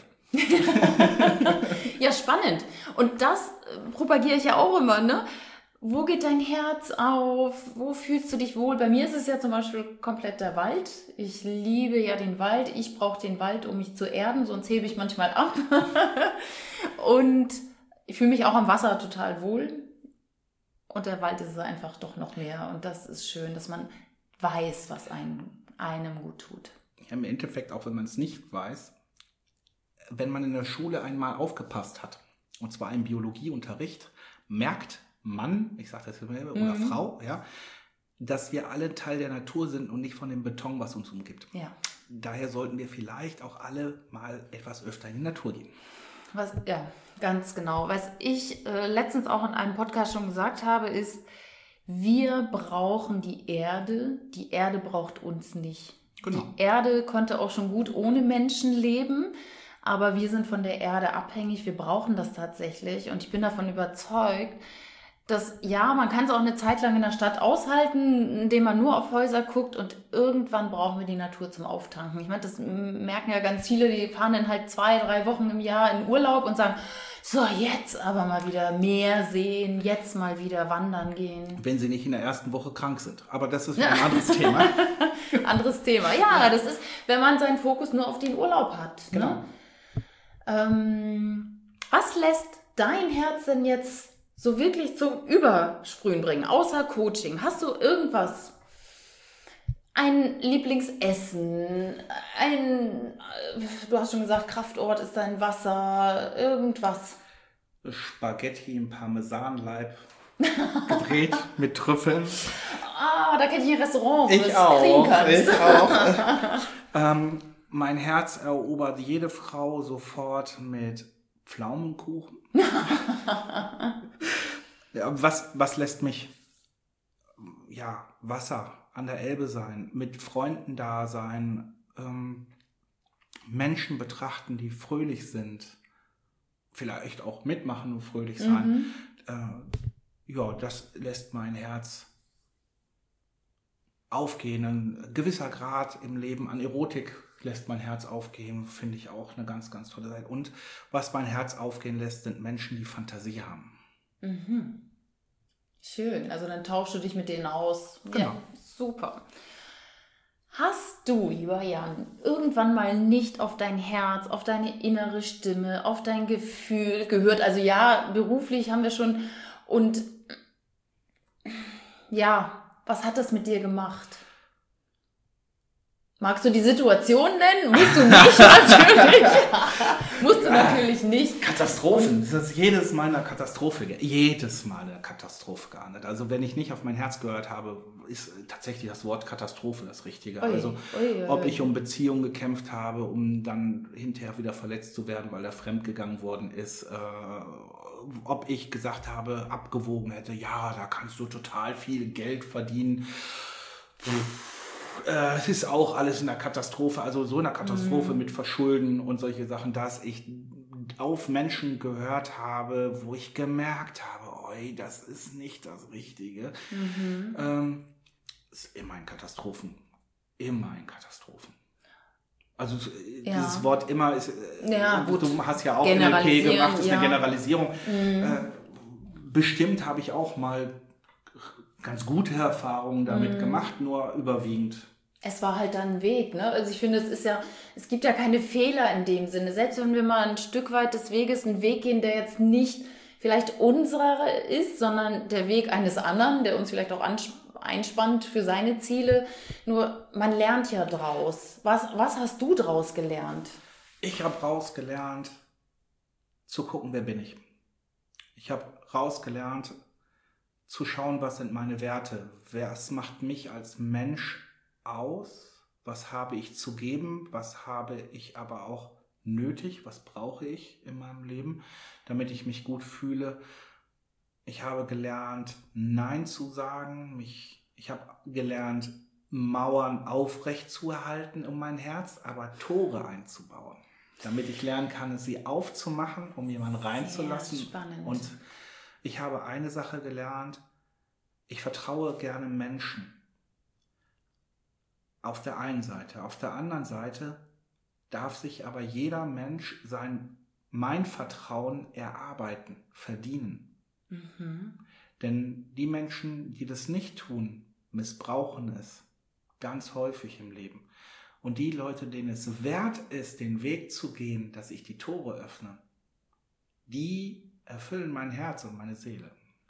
ja, spannend. Und das propagiere ich ja auch immer, ne? Wo geht dein Herz auf? Wo fühlst du dich wohl? Bei mir ist es ja zum Beispiel komplett der Wald. Ich liebe ja den Wald. Ich brauche den Wald, um mich zu erden, sonst hebe ich manchmal ab. Und ich fühle mich auch am Wasser total wohl. Und der Wald ist es einfach doch noch mehr. Und das ist schön, dass man weiß, was einem gut tut. Ja, im Endeffekt, auch wenn man es nicht weiß, wenn man in der Schule einmal aufgepasst hat, und zwar im Biologieunterricht, merkt Mann, ich sage das immer, oder Frau, ja, dass wir alle Teil der Natur sind und nicht von dem Beton, was uns umgibt. Ja. Daher sollten wir vielleicht auch alle mal etwas öfter in die Natur gehen. Ja, ganz genau. Was ich letztens auch in einem Podcast schon gesagt habe, ist, wir brauchen die Erde braucht uns nicht. Genau. Die Erde konnte auch schon gut ohne Menschen leben, aber wir sind von der Erde abhängig, wir brauchen das tatsächlich und ich bin davon überzeugt, dass, ja, man kann es auch eine Zeit lang in der Stadt aushalten, indem man nur auf Häuser guckt und irgendwann brauchen wir die Natur zum Auftanken. Ich meine, das merken ja ganz viele, die fahren dann halt 2-3 Wochen im Jahr in Urlaub und sagen, so, jetzt aber mal wieder Meer sehen, jetzt mal wieder wandern gehen. Wenn sie nicht in der ersten Woche krank sind. Aber das ist ein anderes Thema. Anderes Thema. Ja, das ist, wenn man seinen Fokus nur auf den Urlaub hat. Genau. Ne? Was lässt dein Herz denn jetzt so wirklich zum Übersprühen bringen, außer Coaching? Hast du irgendwas? Ein Lieblingsessen, du hast schon gesagt, Kraftort ist dein Wasser, irgendwas. Spaghetti im Parmesanleib gedreht mit Trüffeln. Ah, da kenne ich ein Restaurant, wo Ich du es kriegen kannst. auch. Mein Herz erobert jede Frau sofort mit Pflaumenkuchen. Ja, was lässt mich, ja, Wasser an der Elbe sein, mit Freunden da sein, Menschen betrachten, die fröhlich sind, vielleicht auch mitmachen und fröhlich sein. Ja, das lässt mein Herz aufgehen. Ein gewisser Grad im Leben an Erotik lässt mein Herz aufgehen, finde ich auch eine ganz, ganz tolle Sache. Und was mein Herz aufgehen lässt, sind Menschen, die Fantasie haben. Schön, also dann tauschst du dich mit denen aus. Genau. Ja, super. Hast du, lieber Jan, irgendwann mal nicht auf dein Herz, auf deine innere Stimme, auf dein Gefühl gehört? Also ja, beruflich haben wir schon. Und ja, was hat das mit dir gemacht? Magst du die Situation nennen? Musst du nicht, natürlich. Musst du natürlich nicht. Katastrophen. Das ist jedes Mal eine Katastrophe geahndet. Also wenn ich nicht auf mein Herz gehört habe, ist tatsächlich das Wort Katastrophe das Richtige. Ob ich um Beziehungen gekämpft habe, um dann hinterher wieder verletzt zu werden, weil er fremdgegangen worden ist, ob ich gesagt habe, abgewogen hätte, ja, da kannst du total viel Geld verdienen. Es ist auch alles in der Katastrophe, also so eine Katastrophe mit Verschulden und solche Sachen, dass ich auf Menschen gehört habe, wo ich gemerkt habe, oi, das ist nicht das Richtige. Es ist immer in Katastrophen. Also dieses Wort immer ist, gut. Du hast ja auch NLP gemacht, ist eine Generalisierung. Bestimmt habe ich auch mal ganz gute Erfahrungen damit gemacht, nur überwiegend. Es war halt dann ein Weg, ne? Also ich finde, es gibt ja keine Fehler in dem Sinne. Selbst wenn wir mal ein Stück weit des Weges einen Weg gehen, der jetzt nicht vielleicht unserer ist, sondern der Weg eines anderen, der uns vielleicht auch einspannt für seine Ziele. Nur man lernt ja draus. Was hast du draus gelernt? Ich habe draus gelernt, zu gucken, wer bin ich. Ich habe rausgelernt, zu schauen, was sind meine Werte, was macht mich als Mensch aus, was habe ich zu geben, was habe ich aber auch nötig, was brauche ich in meinem Leben, damit ich mich gut fühle. Ich habe gelernt, Nein zu sagen, ich habe gelernt, Mauern aufrecht zu erhalten um mein Herz, aber Tore einzubauen, damit ich lernen kann, sie aufzumachen, um jemanden reinzulassen. Sehr spannend. Und ich habe eine Sache gelernt, ich vertraue gerne Menschen. Auf der einen Seite. Auf der anderen Seite darf sich aber jeder Mensch mein Vertrauen erarbeiten, verdienen. Denn die Menschen, die das nicht tun, missbrauchen es ganz häufig im Leben. Und die Leute, denen es wert ist, den Weg zu gehen, dass ich die Tore öffne, die erfüllen mein Herz und meine Seele.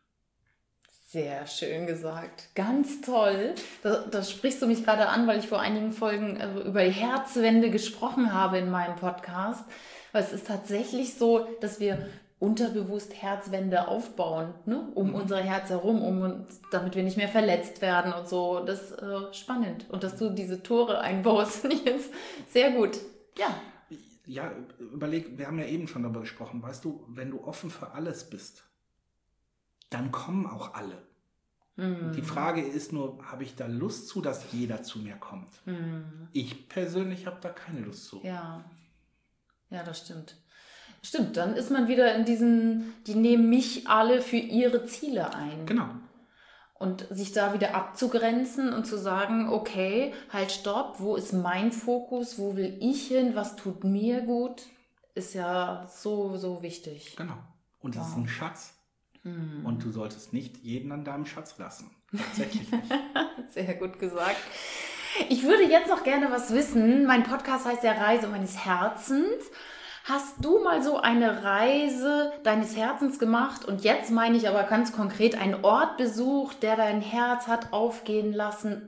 Sehr schön gesagt. Ganz toll. Da sprichst du mich gerade an, weil ich vor einigen Folgen über Herzwände gesprochen habe in meinem Podcast. Weil es ist tatsächlich so, dass wir unterbewusst Herzwände aufbauen, ne? Um unser Herz herum, damit wir nicht mehr verletzt werden und so. Das ist spannend. Und dass du diese Tore einbaust, finde ich jetzt sehr gut. Ja. Ja, überleg, wir haben ja eben schon darüber gesprochen, weißt du, wenn du offen für alles bist, dann kommen auch alle. Die Frage ist nur, habe ich da Lust zu, dass jeder zu mir kommt? Ich persönlich habe da keine Lust zu. Ja, das stimmt. Stimmt, dann ist man wieder in die nehmen mich alle für ihre Ziele ein. Genau. Und sich da wieder abzugrenzen und zu sagen, okay, halt, stopp, wo ist mein Fokus, wo will ich hin, was tut mir gut, ist ja so, so wichtig. Genau. Und das ist ein Schatz. Und du solltest nicht jeden an deinem Schatz lassen. Tatsächlich nicht. Sehr gut gesagt. Ich würde jetzt noch gerne was wissen. Mein Podcast heißt ja Reise meines Herzens. Hast du mal so eine Reise deines Herzens gemacht? Und jetzt meine ich aber ganz konkret einen Ort besucht, der dein Herz hat aufgehen lassen?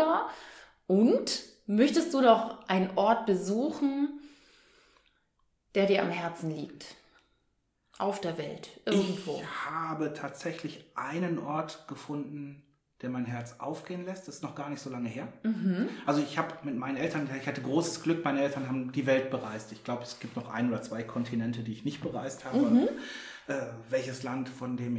Und möchtest du doch einen Ort besuchen, der dir am Herzen liegt? Auf der Welt, irgendwo. Ich habe tatsächlich einen Ort gefunden, der mein Herz aufgehen lässt. Das ist noch gar nicht so lange her. Also ich habe mit meinen Eltern, ich hatte großes Glück, meine Eltern haben die Welt bereist. Ich glaube, es gibt noch 1 oder 2 Kontinente, die ich nicht bereist habe. Welches Land, von dem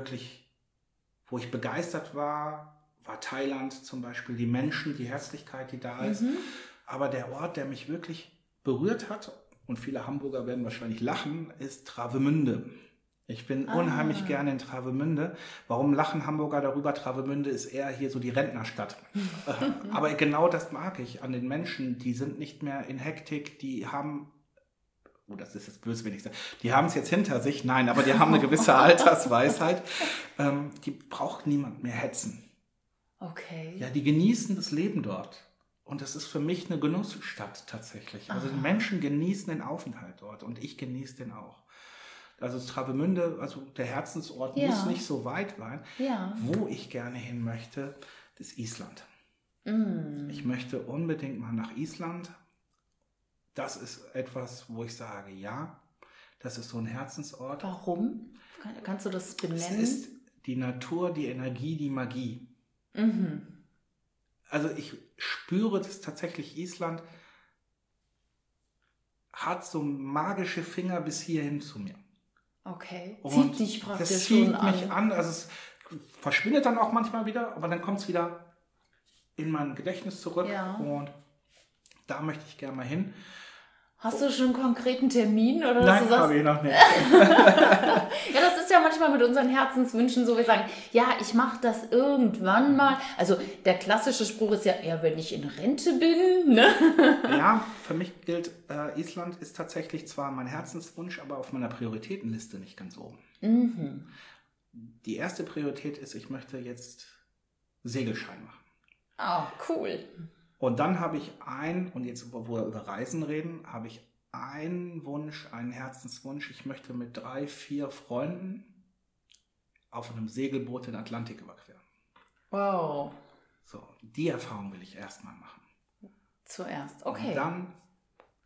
wo ich begeistert war Thailand zum Beispiel. Die Menschen, die Herzlichkeit, die da ist. Aber der Ort, der mich wirklich berührt hat, und viele Hamburger werden wahrscheinlich lachen, ist Travemünde. Ich bin unheimlich gerne in Travemünde. Warum lachen Hamburger darüber? Travemünde ist eher hier so die Rentnerstadt. Aber genau das mag ich an den Menschen. Die sind nicht mehr in Hektik, die haben, das ist jetzt böswillig, die haben es jetzt hinter sich. Nein, aber die haben eine gewisse Altersweisheit. Die braucht niemand mehr hetzen. Okay. Ja, die genießen das Leben dort. Und das ist für mich eine Genussstadt tatsächlich. Also die Menschen genießen den Aufenthalt dort und ich genieße den auch. Also Travemünde, also der Herzensort muss nicht so weit sein. Ja. Wo ich gerne hin möchte, ist Island. Ich möchte unbedingt mal nach Island. Das ist etwas, wo ich sage, ja, das ist so ein Herzensort. Warum? Kannst du das benennen? Es ist die Natur, die Energie, die Magie. Also ich spüre das tatsächlich, Island hat so magische Finger bis hierhin zu mir. Okay, und zieht dich praktisch das zieht schon an. mich an. Also es verschwindet dann auch manchmal wieder, aber dann kommt es wieder in mein Gedächtnis zurück. Ja. Und da möchte ich gerne mal hin. Hast du schon einen konkreten Termin? Oder Nein, habe ich noch nicht. Ja, das ist ja manchmal mit unseren Herzenswünschen so, wir sagen, ja, ich mache das irgendwann mal. Also der klassische Spruch ist ja, wenn ich in Rente bin. Ne? Ja, für mich gilt, Island ist tatsächlich zwar mein Herzenswunsch, aber auf meiner Prioritätenliste nicht ganz oben. Die erste Priorität ist, ich möchte jetzt Segelschein machen. Oh, cool. Und dann habe ich und jetzt wo wir über Reisen reden, habe ich einen Wunsch, einen Herzenswunsch. Ich möchte mit 3, 4 Freunden auf einem Segelboot den Atlantik überqueren. Wow. So, die Erfahrung will ich erstmal machen. Zuerst, okay. Und dann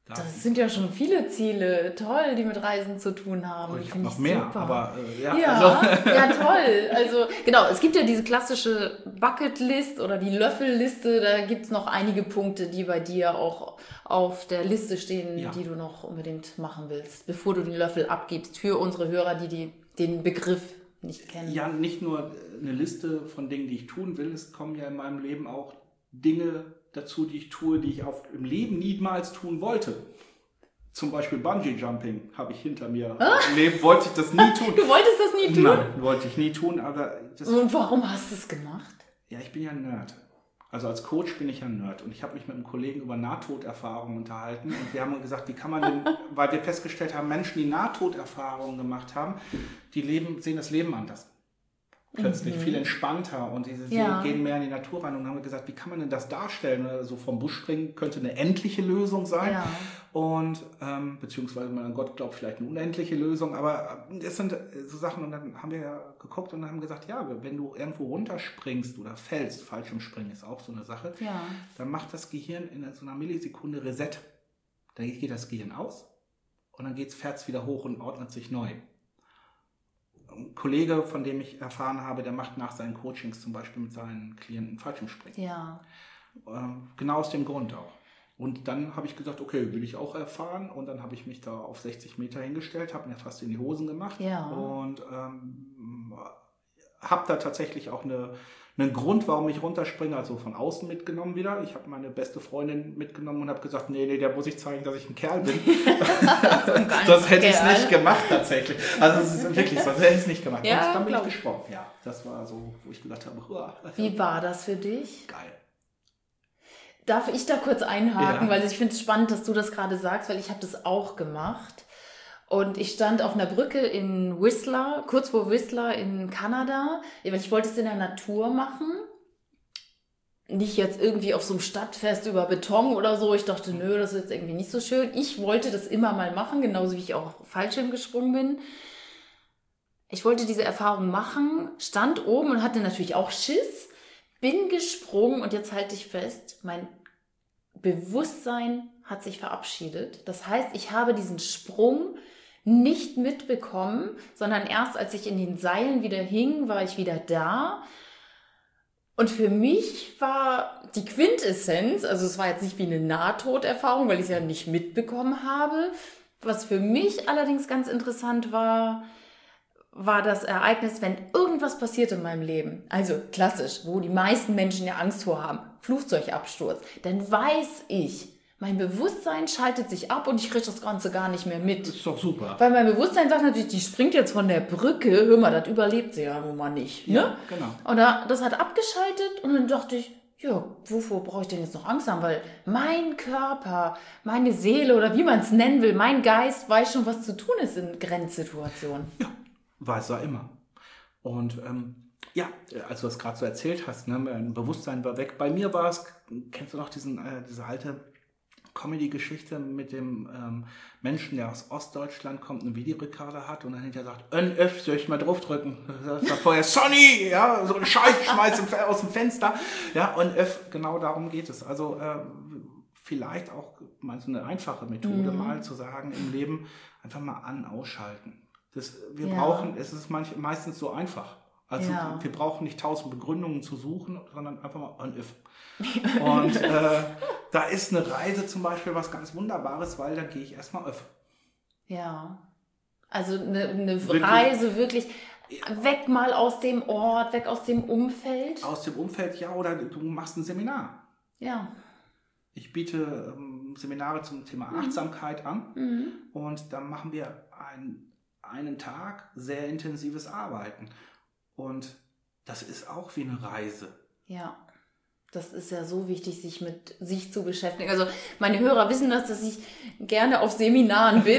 Das sind ja schon viele Ziele, toll, die mit Reisen zu tun haben. Ich habe noch mehr, super. Aber ja. Ja, toll. Also genau, es gibt ja diese klassische Bucketlist oder die Löffelliste, da gibt es noch einige Punkte, die bei dir auch auf der Liste stehen, die du noch unbedingt machen willst, bevor du den Löffel abgibst, für unsere Hörer, die den Begriff nicht kennen. Ja, nicht nur eine Liste von Dingen, die ich tun will, es kommen ja in meinem Leben auch Dinge dazu, die ich tue, die ich im Leben niemals tun wollte. Zum Beispiel Bungee-Jumping habe ich hinter mir. Im Leben wollte ich das nie tun. Du wolltest das nie tun? Nein, wollte ich nie tun. Aber und warum hast du es gemacht? Ja, ich bin ja ein Nerd. Also als Coach bin ich ja ein Nerd. Und ich habe mich mit einem Kollegen über Nahtoderfahrungen unterhalten. Und wir haben gesagt, wie kann man denn, weil wir festgestellt haben, Menschen, die Nahtoderfahrungen gemacht haben, sehen das Leben anders. Plötzlich viel entspannter und sie gehen mehr in die Natur rein und haben gesagt, wie kann man denn das darstellen? Also vom Busch springen könnte eine endliche Lösung sein und beziehungsweise man an Gott glaubt, vielleicht eine unendliche Lösung, aber es sind so Sachen und dann haben wir ja geguckt und haben gesagt, ja, wenn du irgendwo runterspringst oder fällst, Fallschirmspringen ist auch so eine Sache, dann macht das Gehirn in so einer Millisekunde Reset. Dann geht das Gehirn aus und dann fährt es wieder hoch und ordnet sich neu. Ein Kollege, von dem ich erfahren habe, der macht nach seinen Coachings zum Beispiel mit seinen Klienten Fallschirmspringen. Ja. Genau aus dem Grund auch. Und dann habe ich gesagt, okay, will ich auch erfahren. Und dann habe ich mich da auf 60 Meter hingestellt, habe mir fast in die Hosen gemacht. Ja. Und habe da tatsächlich auch einen Grund, warum ich runterspringe, also von außen mitgenommen wieder. Ich habe meine beste Freundin mitgenommen und habe gesagt, nee, der muss ich zeigen, dass ich ein Kerl bin. Sonst hätte ich es nicht gemacht tatsächlich. Also es ist wirklich, sonst hätte ich es nicht gemacht. Ja, und dann bin ich gesprungen. Ja, das war so, wo ich gesagt habe, wie war das für dich? Geil. Darf ich da kurz einhaken, weil ich finde es spannend, dass du das gerade sagst, weil ich habe das auch gemacht. Und ich stand auf einer Brücke in Whistler, kurz vor Whistler in Kanada, weil ich wollte es in der Natur machen. Nicht jetzt irgendwie auf so einem Stadtfest über Beton oder so. Ich dachte, nö, das ist jetzt irgendwie nicht so schön. Ich wollte das immer mal machen, genauso wie ich auch Fallschirm gesprungen bin. Ich wollte diese Erfahrung machen, stand oben und hatte natürlich auch Schiss, bin gesprungen und jetzt halte ich fest, mein Bewusstsein hat sich verabschiedet. Das heißt, ich habe diesen Sprung nicht mitbekommen, sondern erst als ich in den Seilen wieder hing, war ich wieder da. Und für mich war die Quintessenz, also es war jetzt nicht wie eine Nahtoderfahrung, weil ich es ja nicht mitbekommen habe. Was für mich allerdings ganz interessant war das Ereignis, wenn irgendwas passiert in meinem Leben, also klassisch, wo die meisten Menschen ja Angst vor haben, Flugzeugabsturz, dann weiß ich, mein Bewusstsein schaltet sich ab und ich kriege das Ganze gar nicht mehr mit. Das ist doch super. Weil mein Bewusstsein sagt natürlich, die springt jetzt von der Brücke, hör mal, das überlebt sie ja nun mal nicht. Ne? Ja, genau. Und das hat abgeschaltet und dann dachte ich, ja, wovor brauche ich denn jetzt noch Angst haben? Weil mein Körper, meine Seele oder wie man es nennen will, mein Geist weiß schon, was zu tun ist in Grenzsituationen. Ja, weiß er immer. Und ja, als du das gerade so erzählt hast, ne, mein Bewusstsein war weg. Bei mir war es, kennst du noch diese alte Comedy-Geschichte mit dem Menschen, der aus Ostdeutschland kommt, einen Videorekorder hat und dann hinterher sagt, soll ich mal draufdrücken? Das war vorher Sonny, ja, so ein Scheiß schmeißt aus dem Fenster. Ja, und genau darum geht es. Also vielleicht auch mal so eine einfache Methode, mal zu sagen im Leben, einfach mal ausschalten. Wir brauchen, es ist meistens so einfach. Also wir brauchen nicht 1000 Begründungen zu suchen, sondern einfach mal on-if. Und da ist eine Reise zum Beispiel was ganz Wunderbares, weil da gehe ich erstmal öff. Ja, also eine Reise wirklich weg mal aus dem Ort, weg aus dem Umfeld. Aus dem Umfeld, ja, oder du machst ein Seminar. Ja. Ich biete Seminare zum Thema Achtsamkeit an und dann machen wir einen Tag sehr intensives Arbeiten. Und das ist auch wie eine Reise. Ja, das ist ja so wichtig, sich mit sich zu beschäftigen. Also meine Hörer wissen das, dass ich gerne auf Seminaren bin.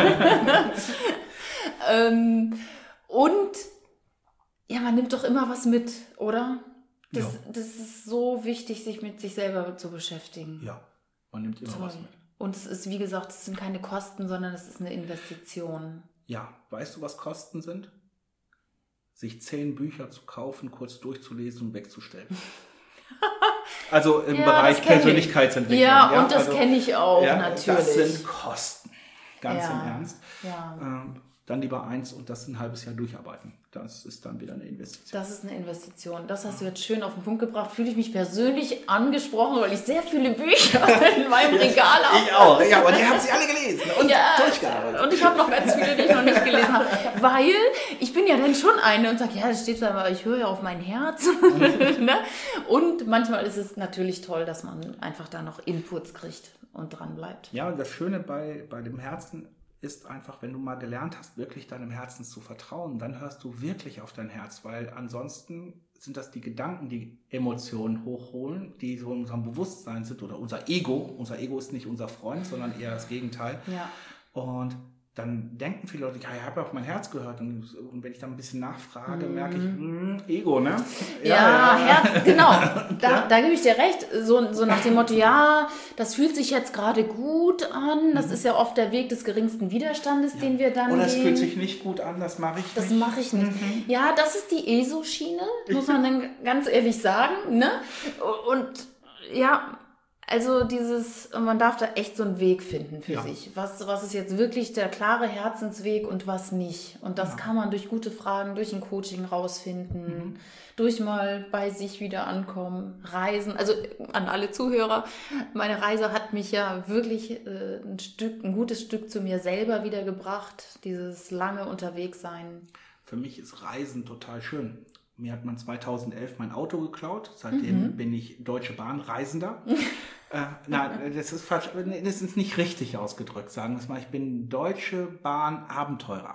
Und ja, man nimmt doch immer was mit, oder? Das ist so wichtig, sich mit sich selber zu beschäftigen. Ja, man nimmt immer was mit. Und es ist, wie gesagt, es sind keine Kosten, sondern es ist eine Investition. Ja, weißt du, was Kosten sind? Sich 10 Bücher zu kaufen, kurz durchzulesen und wegzustellen. Also im Bereich Persönlichkeitsentwicklung. Ja, und das kenne ich auch, natürlich. Das sind Kosten, ganz im Ernst. Ja. Dann lieber eins und das ein halbes Jahr durcharbeiten. Das ist dann wieder eine Investition. Das ist eine Investition. Das hast du jetzt schön auf den Punkt gebracht. Fühle ich mich persönlich angesprochen, weil ich sehr viele Bücher in meinem Regal habe. Ich auch. Ja, aber die haben sie alle gelesen und durchgearbeitet. Und ich habe noch ganz viele, die ich noch nicht gelesen habe. Weil ich bin ja dann schon eine und sage, ja, das steht da, aber ich höre ja auf mein Herz. Ne? Und manchmal ist es natürlich toll, dass man einfach da noch Inputs kriegt und dran bleibt. Ja, und das Schöne bei dem Herzen ist einfach, wenn du mal gelernt hast, wirklich deinem Herzen zu vertrauen, dann hörst du wirklich auf dein Herz, weil ansonsten sind das die Gedanken, die Emotionen hochholen, die so in unserem Bewusstsein sind oder unser Ego. Unser Ego ist nicht unser Freund, sondern eher das Gegenteil. Ja. Und dann denken viele Leute, ja, ich habe ja auf mein Herz gehört. Und wenn ich dann ein bisschen nachfrage, merke ich, Ego, ne? Ja, Herz, genau. Da gebe ich dir recht. So nach dem Motto, ja, das fühlt sich jetzt gerade gut an. Das ist ja oft der Weg des geringsten Widerstandes, den wir dann Oder gehen. es fühlt sich nicht gut an, das mache ich nicht. Das mache ich nicht. Ja, das ist die ESO-Schiene, muss man dann ganz ehrlich sagen. Ne? Und ja, also man darf da echt so einen Weg finden für sich. Was ist jetzt wirklich der klare Herzensweg und was nicht? Und das kann man durch gute Fragen, durch ein Coaching rausfinden, durch mal bei sich wieder ankommen, reisen. Also an alle Zuhörer, meine Reise hat mich ja wirklich ein gutes Stück zu mir selber wiedergebracht, dieses lange Unterwegssein. Für mich ist Reisen total schön. Mir hat man 2011 mein Auto geklaut. Seitdem bin ich Deutsche Bahn Reisender. Nein, das ist falsch. Das ist nicht richtig ausgedrückt, sagen wir es mal. Ich bin Deutsche Bahn Abenteurer.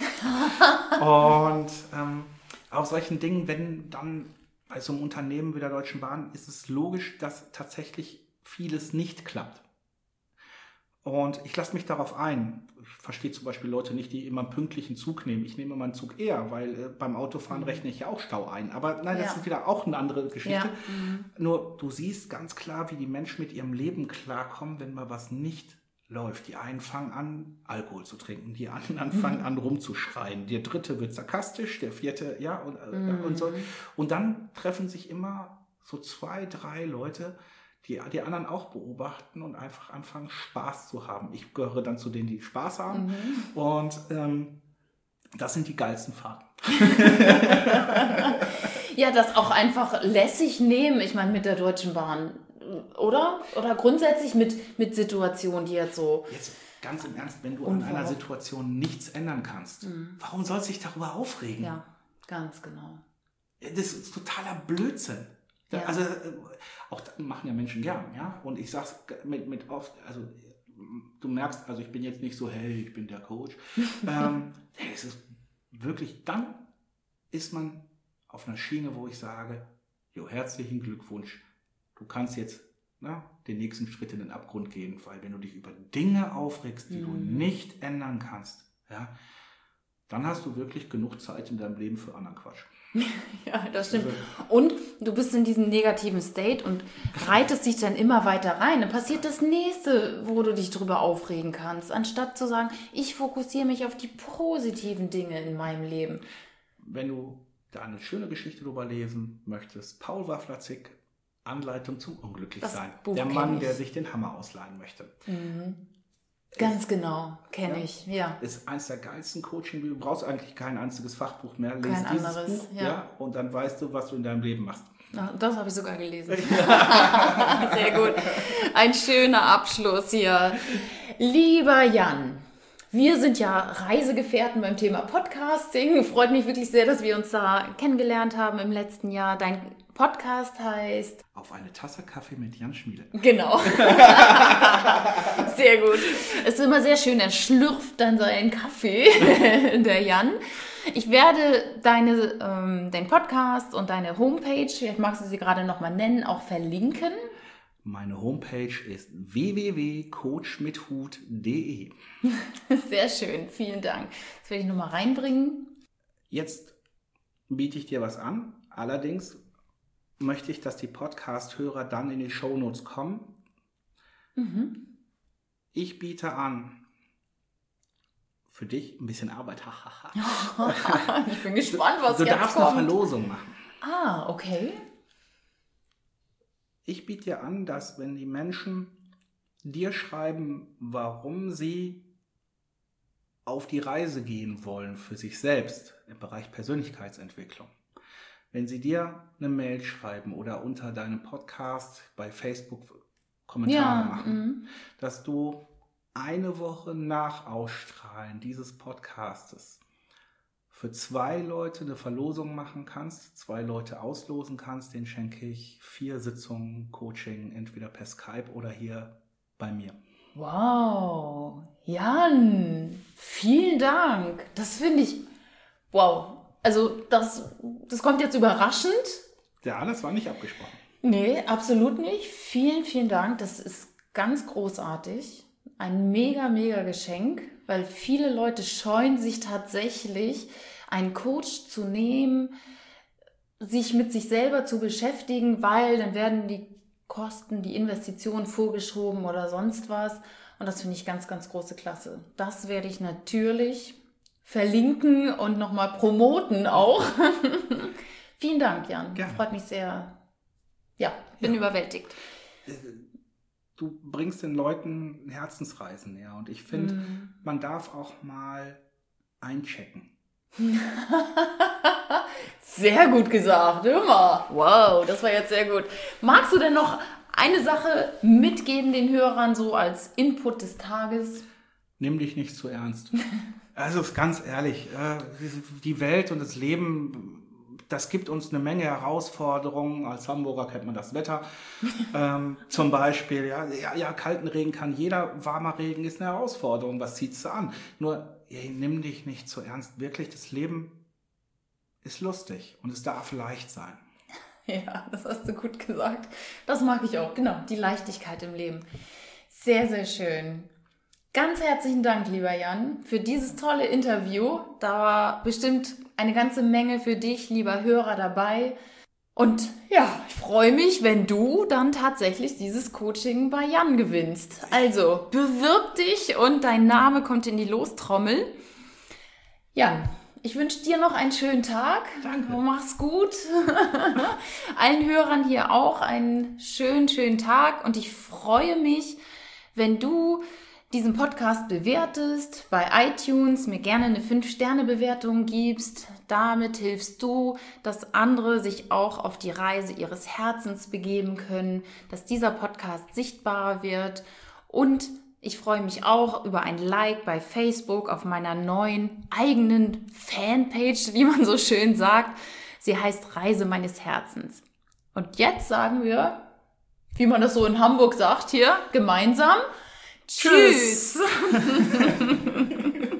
Und auf solchen Dingen, wenn dann bei so einem Unternehmen wie der Deutschen Bahn, ist es logisch, dass tatsächlich vieles nicht klappt. Und ich lasse mich darauf ein. Ich verstehe zum Beispiel Leute nicht, die immer einen pünktlichen Zug nehmen. Ich nehme immer einen Zug eher, weil beim Autofahren rechne ich ja auch Stau ein. Aber nein, das ist wieder auch eine andere Geschichte. Ja. Nur du siehst ganz klar, wie die Menschen mit ihrem Leben klarkommen, wenn mal was nicht läuft. Die einen fangen an, Alkohol zu trinken. Die anderen fangen an, rumzuschreien. Der dritte wird sarkastisch, der vierte, ja, und so. Und dann treffen sich immer so 2, 3 Leute, die anderen auch beobachten und einfach anfangen, Spaß zu haben. Ich gehöre dann zu denen, die Spaß haben. Und das sind die geilsten Fahrten. Ja, das auch einfach lässig nehmen. Ich meine, mit der Deutschen Bahn, oder? Oder grundsätzlich mit Situationen, die jetzt so... Jetzt ganz im Ernst, wenn du an einer Situation nichts ändern kannst, warum sollst du dich darüber aufregen? Ja, ganz genau. Das ist totaler Blödsinn. Ja. Also auch das machen ja Menschen gern, ja. Und ich sag's mit oft, also du merkst, also ich bin jetzt nicht so, hey, ich bin der Coach. Es ist wirklich, dann ist man auf einer Schiene, wo ich sage, jo, herzlichen Glückwunsch, du kannst jetzt den nächsten Schritt in den Abgrund gehen, weil wenn du dich über Dinge aufregst, die du nicht ändern kannst, ja, dann hast du wirklich genug Zeit in deinem Leben für anderen Quatsch. Ja, das stimmt. Und du bist in diesem negativen State und reitest dich dann immer weiter rein. Dann passiert das Nächste, wo du dich drüber aufregen kannst, anstatt zu sagen, ich fokussiere mich auf die positiven Dinge in meinem Leben. Wenn du da eine schöne Geschichte drüber lesen möchtest, Paul Wawlacik, Anleitung zum Unglücklichsein. Der Mann, der sich den Hammer ausleihen möchte. Ganz genau, kenne ich, ja. Ist eins der geilsten Coaching, du brauchst eigentlich kein einziges Fachbuch mehr. Lies kein dieses anderes, Buch, ja, und dann weißt du, was du in deinem Leben machst. Das habe ich sogar gelesen. Sehr gut. Ein schöner Abschluss hier. Lieber Jan, wir sind ja Reisegefährten beim Thema Podcasting. Freut mich wirklich sehr, dass wir uns da kennengelernt haben im letzten Jahr. Dein Podcast heißt... Auf eine Tasse Kaffee mit Jan Schmiele. Genau. Sehr gut. Es ist immer sehr schön, er schlürft dann seinen Kaffee, der Jan. Ich werde deinen Podcast und deine Homepage, vielleicht magst du sie gerade nochmal nennen, auch verlinken. Meine Homepage ist www.coachmithut.de. Sehr schön, vielen Dank. Das werde ich nochmal reinbringen. Jetzt biete ich dir was an. Allerdings möchte ich, dass die Podcast-Hörer dann in die Shownotes kommen. Ich biete an, für dich ein bisschen Arbeit. Ich bin gespannt, was du jetzt darfst kommt. eine Verlosung machen. Ah, okay. ich biete dir an, dass wenn die Menschen dir schreiben, warum sie auf die Reise gehen wollen für sich selbst im Bereich Persönlichkeitsentwicklung, wenn sie dir eine Mail schreiben oder unter deinem Podcast bei Facebook Kommentare machen, dass du eine Woche nach Ausstrahlen dieses Podcastes für 2 Leute eine Verlosung machen kannst, 2 Leute auslosen kannst, den schenke ich 4 Sitzungen Coaching, entweder per Skype oder hier bei mir. Wow, Jan, vielen Dank. Das finde ich, wow. Also das kommt jetzt überraschend. Ja, das war nicht abgesprochen. Nee, absolut nicht. Vielen, vielen Dank. Das ist ganz großartig. Ein mega, mega Geschenk, weil viele Leute scheuen sich tatsächlich, einen Coach zu nehmen, sich mit sich selber zu beschäftigen, weil dann werden die Kosten, die Investitionen vorgeschoben oder sonst was. Und das finde ich ganz, ganz große Klasse. Das werde ich natürlich verlinken und nochmal promoten auch. Vielen Dank, Jan. Gerne. Freut mich sehr. Ja, bin überwältigt. Du bringst den Leuten Herzensreisen näher und ich finde, man darf auch mal einchecken. Sehr gut gesagt, immer. Wow, das war jetzt sehr gut. Magst du denn noch eine Sache mitgeben den Hörern so als Input des Tages? Nimm dich nicht zu ernst. Also ist ganz ehrlich, die Welt und das Leben, das gibt uns eine Menge Herausforderungen. Als Hamburger kennt man das Wetter. Zum Beispiel, ja, kalten Regen kann jeder, warmer Regen ist eine Herausforderung. Was zieht's du an? Nur, nimm dich nicht zu ernst. Wirklich, das Leben ist lustig und es darf leicht sein. Ja, das hast du gut gesagt. Das mag ich auch, genau, die Leichtigkeit im Leben. Sehr, sehr schön. Ganz herzlichen Dank, lieber Jan, für dieses tolle Interview. Da war bestimmt eine ganze Menge für dich, lieber Hörer, dabei. Und ja, ich freue mich, wenn du dann tatsächlich dieses Coaching bei Jan gewinnst. Also, bewirb dich und dein Name kommt in die Lostrommel. Jan, ich wünsche dir noch einen schönen Tag. Danke. Mach's gut. Allen Hörern hier auch einen schönen, schönen Tag. Und ich freue mich, wenn du diesen Podcast bewertest, bei iTunes mir gerne eine 5-Sterne-Bewertung gibst. Damit hilfst du, dass andere sich auch auf die Reise ihres Herzens begeben können, dass dieser Podcast sichtbarer wird. Und ich freue mich auch über ein Like bei Facebook auf meiner neuen eigenen Fanpage, wie man so schön sagt. Sie heißt Reise meines Herzens. Und jetzt sagen wir, wie man das so in Hamburg sagt hier, gemeinsam: Tschüss!